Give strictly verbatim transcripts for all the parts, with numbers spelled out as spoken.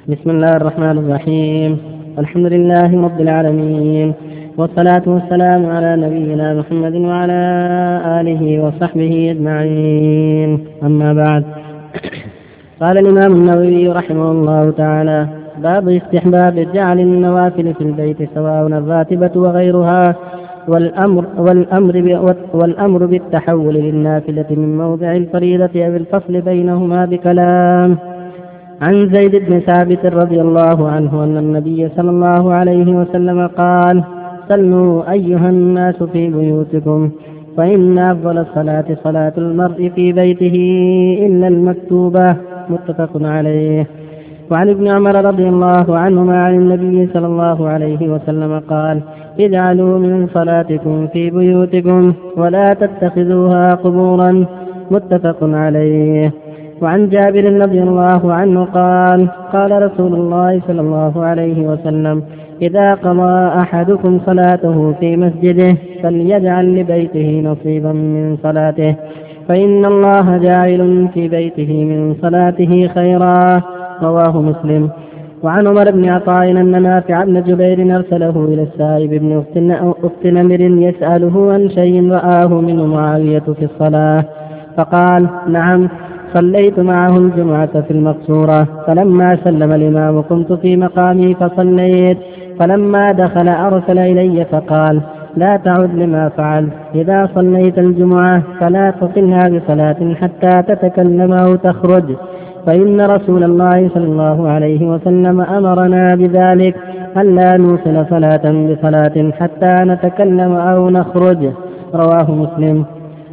بسم الله الرحمن الرحيم. الحمد لله رب العالمين، والصلاة والسلام على نبينا محمد وعلى آله وصحبه أجمعين. أما بعد، قال الإمام النووي رحمه الله تعالى: باب استحباب جعل النوافل في البيت سواء الراتبة وغيرها، والأمر, والأمر, والأمر بالتحول للنافلة من موضع الفريضة أو الفصل بينهما بكلام. عن زيد بن ثابت رضي الله عنه أن النبي صلى الله عليه وسلم قال: صلوا أيها الناس في بيوتكم، فإن أفضل الصلاة صلاة المرء في بيته إلا المكتوبة. متفق عليه. وعن ابن عمر رضي الله عنهما عن النبي صلى الله عليه وسلم قال: اجعلوا من صلاتكم في بيوتكم ولا تتخذوها قبورا. متفق عليه. وعن جابر رضي الله عنه قال: قال رسول الله صلى الله عليه وسلم: إذا قضى أحدكم صلاته في مسجده فليجعل لبيته نصيبا من صلاته، فإن الله جاعل في بيته من صلاته خيرا. رواه مسلم. وعن عمر بن عطاء أن نافع بن جبير أرسله إلى السائب بن أخت نمر يسأله عن شيء رآه من معاوية في الصلاة، فقال: نعم، صليت معه الجمعة في المقصورة، فلما سلم الإمام قمت في مقامي فصليت، فلما دخل أرسل إلي فقال: لا تعد لما فعلت، إذا صليت الجمعة فلا تصلها بصلاة حتى تتكلم أو تخرج، فإن رسول الله صلى الله عليه وسلم أمرنا بذلك، ألا نوصل صلاة بصلاة حتى نتكلم أو نخرج. رواه مسلم.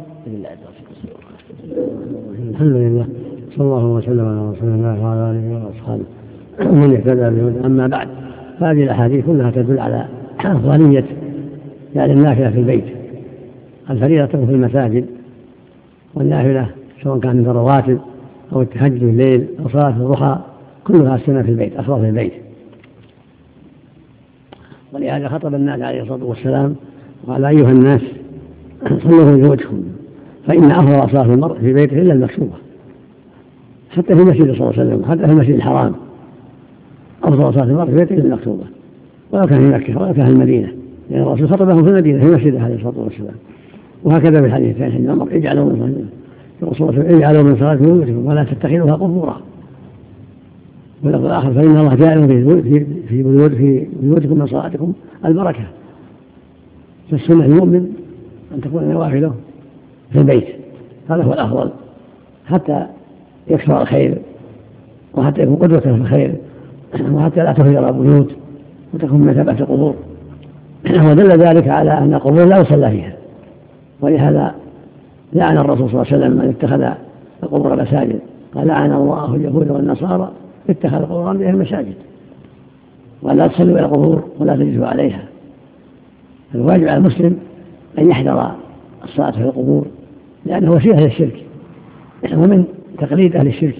الحمد لله، صلى الله وسلم على رسول الله وعلى آله وأصحابه من اهتدى بهداه. أما بعد، فهذه الأحاديث كلها تدل على أفضلية جعل النافلة في البيت. الفريضة في المساجد، والنافلة سواء كان من الرواتب أو التهجد الليل أو صلاة الضحى كلها السنة في البيت، أفضل في البيت. ولهذا خطب الناس عليه الصلاة والسلام وقال: أيها الناس صلوا في بيوتكم، فإن أفضل صلاة المرء في بيته إلا المكتوبة. حتى في المسجد صلى الله عليه وسلم، حتى في المسجد الحرام، أفضل صلاة المرء في بيته إلا المكتوبة، ولو كان في مكة ولو كان في المدينة، لأن الرسول خطبهم في المدينة في مسجده عليه الصلاة والسلام. وهكذا بالحديث في حديث عمر: اجعلوا من اجعلوا من صلاة بيوتكم ولا تتخذوها قبورا. واللفظ الآخر: فإن الله جاعل في بيوتكم من صلاتكم البركة. فالسنة المؤمن أن تكون نوافله في البيت، هذا هو الأفضل، حتى يكثر الخير وحتى يكون قدوة في الخير، وحتى لا تهجر البيوت وتكون مثابة القبور. ودل ذلك على أن القبور لا يصلى فيها، ولهذا لعن الرسول صلى الله عليه وسلم من اتخذ القبور مساجد، قال: لعن الله اليهود والنصارى اتخذ قبور أنبيائهم مساجد. ولا تصلوا إلى القبور ولا تجلسوا عليها. الواجب على المسلم أن يحذر الصلاة في القبور، لأنه وسيلة للشرك ومن تقليد أهل الشرك.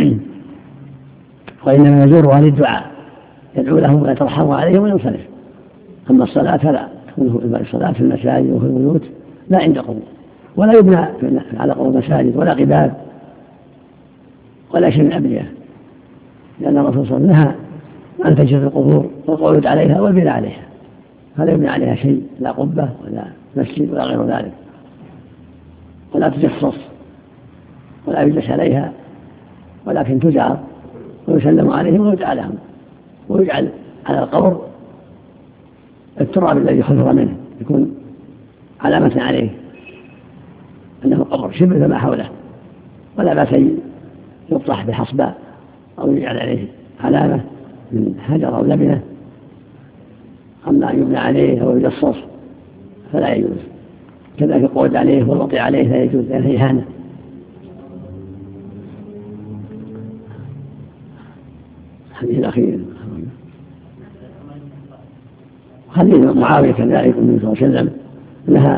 وإنما يزورها للدعاء، يدعو لهم ويترحم عليهم وينصرف. أما الصلاة فلا تكون الصلاة في المساجد وفي البيوت، لا عند قبور، ولا يبنى على قبور مساجد ولا قباب ولا شيء من أبنية، لأن الرسول صلى الله عليه وسلم نهى أن تجلس في القبور والقعود عليها والبناء عليها، فلا يبنى عليها شيء، لا قبة ولا مسجد ولا غير ذلك، ولا تجصص ولا يجلس عليها، ولكن تزار ويسلم عليهم ويدعى لهم، ويجعل على القبر التراب الذي خلف منه يكون علامة عليه أنه قبر شبه فما حوله، ولا بأس يطرح بحصبة أو يجعل عليه علامة من حجر أو لبنة. أما أن يبنى عليه أو يجصص فلا يجوز، كذلك القعود عليه والوطي عليه لا يجوز، لأنه إهانة. الحديث الأخير حديث معاوية كذلك النبي صلى الله عليه وسلم نهى